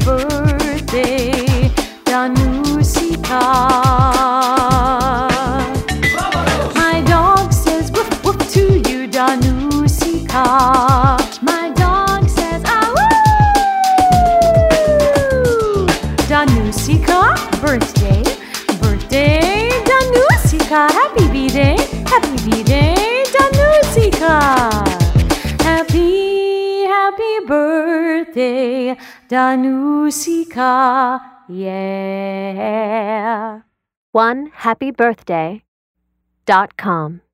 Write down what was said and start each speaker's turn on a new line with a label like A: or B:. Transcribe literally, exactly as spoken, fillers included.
A: birthday, Danusika. My dog says woof woof to you, Danusika. My dog says ah woo. Danusika, birthday, birthday, Danusika. Happy B-Day, happy B-Day, Danusika. Happy, happy birthday, Danusika, yeah.
B: one happy birthday dot com